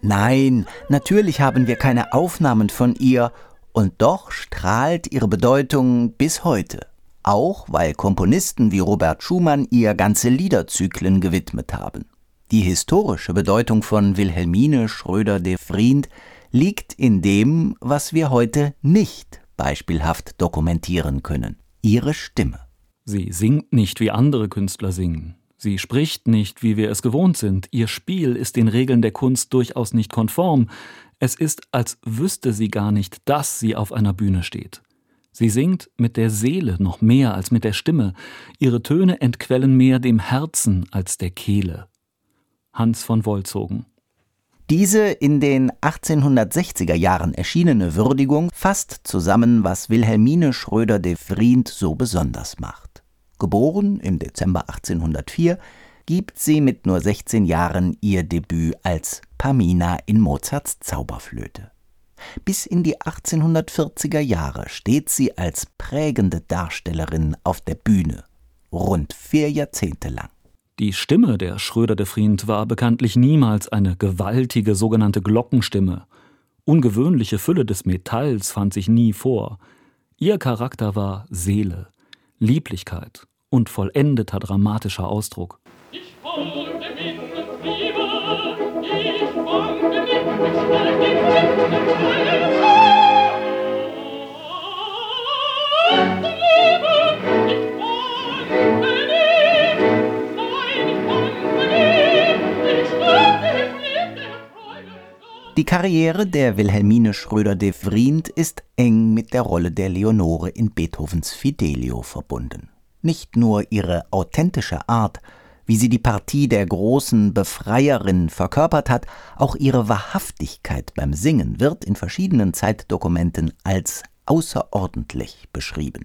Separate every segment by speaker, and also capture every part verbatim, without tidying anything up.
Speaker 1: Nein, natürlich haben wir keine Aufnahmen von ihr, und doch strahlt ihre Bedeutung bis heute. Auch weil Komponisten wie Robert Schumann ihr ganze Liederzyklen gewidmet haben. Die historische Bedeutung von Wilhelmine Schröder de Vriend liegt in dem, was wir heute nicht beispielhaft dokumentieren können: ihre Stimme.
Speaker 2: Sie singt nicht, wie andere Künstler singen. Sie spricht nicht, wie wir es gewohnt sind. Ihr Spiel ist den Regeln der Kunst durchaus nicht konform. Es ist, als wüsste sie gar nicht, dass sie auf einer Bühne steht. Sie singt mit der Seele noch mehr als mit der Stimme. Ihre Töne entquellen mehr dem Herzen als der Kehle. Hans von Wolzogen.
Speaker 1: Diese in den achtzehnhundertsechziger Jahren erschienene Würdigung fasst zusammen, was Wilhelmine Schröder de Vriend so besonders macht. Geboren im Dezember achtzehnhundertvier, gibt sie mit nur sechzehn Jahren ihr Debüt als Pamina in Mozarts Zauberflöte. Bis in die achtzehnhundertvierziger Jahre steht sie als prägende Darstellerin auf der Bühne, rund vier Jahrzehnte lang.
Speaker 2: Die Stimme der Schröder de Vriend war bekanntlich niemals eine gewaltige sogenannte Glockenstimme. Ungewöhnliche Fülle des Metalls fand sich nie vor. Ihr Charakter war Seele, Lieblichkeit und vollendeter dramatischer Ausdruck.
Speaker 3: Ich wollte mit Liebe, ich wollte mit
Speaker 1: Die Karriere der Wilhelmine Schröder de Vriend ist eng mit der Rolle der Leonore in Beethovens Fidelio verbunden. Nicht nur ihre authentische Art, wie sie die Partie der großen Befreierin verkörpert hat, auch ihre Wahrhaftigkeit beim Singen wird in verschiedenen Zeitdokumenten als außerordentlich beschrieben.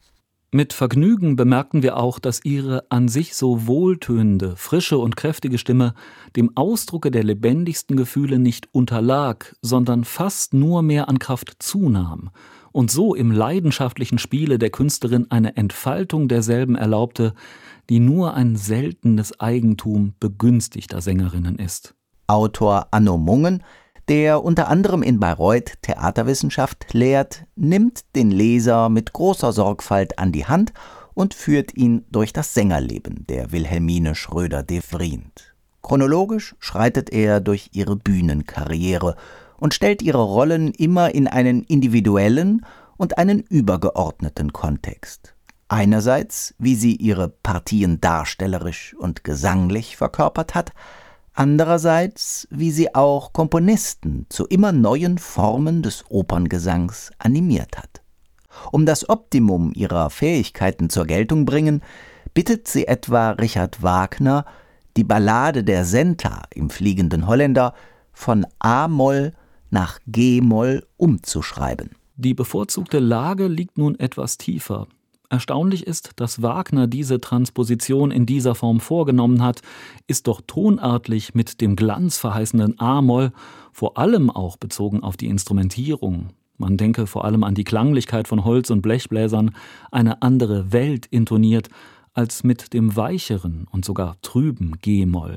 Speaker 2: Mit Vergnügen bemerkten wir auch, dass ihre an sich so wohltönende, frische und kräftige Stimme dem Ausdrucke der lebendigsten Gefühle nicht unterlag, sondern fast nur mehr an Kraft zunahm und so im leidenschaftlichen Spiele der Künstlerin eine Entfaltung derselben erlaubte, die nur ein seltenes Eigentum begünstigter Sängerinnen ist.
Speaker 1: Autor Anno Mungen, der unter anderem in Bayreuth Theaterwissenschaft lehrt, nimmt den Leser mit großer Sorgfalt an die Hand und führt ihn durch das Sängerleben der Wilhelmine Schröder de Vriend. Chronologisch schreitet er durch ihre Bühnenkarriere und stellt ihre Rollen immer in einen individuellen und einen übergeordneten Kontext. Einerseits, wie sie ihre Partien darstellerisch und gesanglich verkörpert hat, andererseits, wie sie auch Komponisten zu immer neuen Formen des Operngesangs animiert hat. Um das Optimum ihrer Fähigkeiten zur Geltung bringen, bittet sie etwa Richard Wagner, die Ballade der Senta im Fliegenden Holländer von A-Moll nach G-Moll umzuschreiben.
Speaker 2: Die bevorzugte Lage liegt nun etwas tiefer. Erstaunlich ist, dass Wagner diese Transposition in dieser Form vorgenommen hat, ist doch tonartlich mit dem glanzverheißenden A-Moll, vor allem auch bezogen auf die Instrumentierung, man denke vor allem an die Klanglichkeit von Holz- und Blechbläsern, eine andere Welt intoniert, als mit dem weicheren und sogar trüben G-Moll.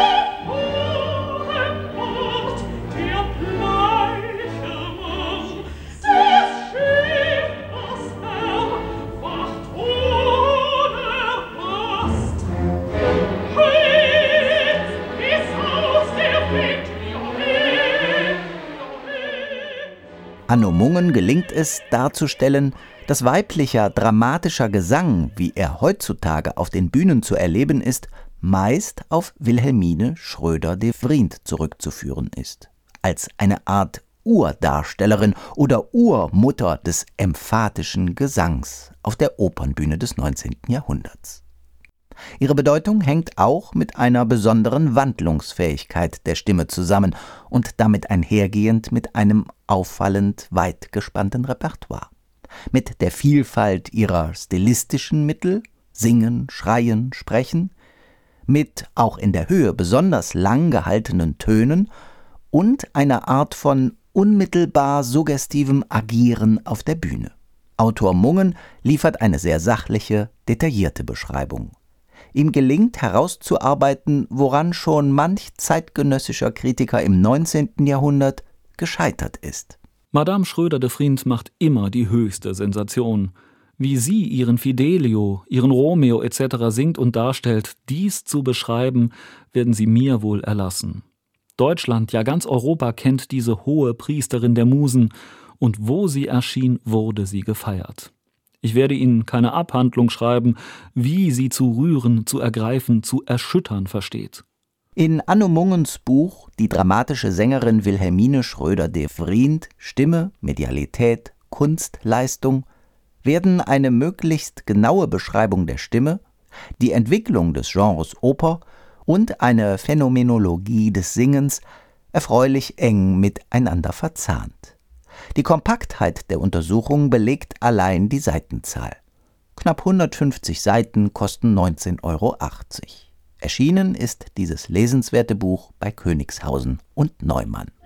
Speaker 1: Anno Mungen gelingt es, darzustellen, dass weiblicher, dramatischer Gesang, wie er heutzutage auf den Bühnen zu erleben ist, meist auf Wilhelmine Schröder de Vriend zurückzuführen ist. Als eine Art Urdarstellerin oder Urmutter des emphatischen Gesangs auf der Opernbühne des neunzehnten Jahrhunderts. Ihre Bedeutung hängt auch mit einer besonderen Wandlungsfähigkeit der Stimme zusammen und damit einhergehend mit einem auffallend weit gespannten Repertoire. Mit der Vielfalt ihrer stilistischen Mittel, Singen, Schreien, Sprechen, mit auch in der Höhe besonders lang gehaltenen Tönen und einer Art von unmittelbar suggestivem Agieren auf der Bühne. Autor Mungen liefert eine sehr sachliche, detaillierte Beschreibung. Ihm gelingt herauszuarbeiten, woran schon manch zeitgenössischer Kritiker im neunzehnten Jahrhundert gescheitert ist.
Speaker 2: Madame Schröder de Vriend macht immer die höchste Sensation. Wie sie ihren Fidelio, ihren Romeo et cetera singt und darstellt, dies zu beschreiben, werden sie mir wohl erlassen. Deutschland, ja ganz Europa kennt diese hohe Priesterin der Musen, und wo sie erschien, wurde sie gefeiert. Ich werde Ihnen keine Abhandlung schreiben, wie sie zu rühren, zu ergreifen, zu erschüttern versteht.
Speaker 1: In Anno Mungens Buch Die dramatische Sängerin Wilhelmine Schröder de Vriend, Stimme, Medialität, Kunstleistung, werden eine möglichst genaue Beschreibung der Stimme, die Entwicklung des Genres Oper und eine Phänomenologie des Singens erfreulich eng miteinander verzahnt. Die Kompaktheit der Untersuchung belegt allein die Seitenzahl. Knapp hundertfünfzig Seiten kosten neunzehn Euro achtzig. Erschienen ist dieses lesenswerte Buch bei Königshausen und Neumann.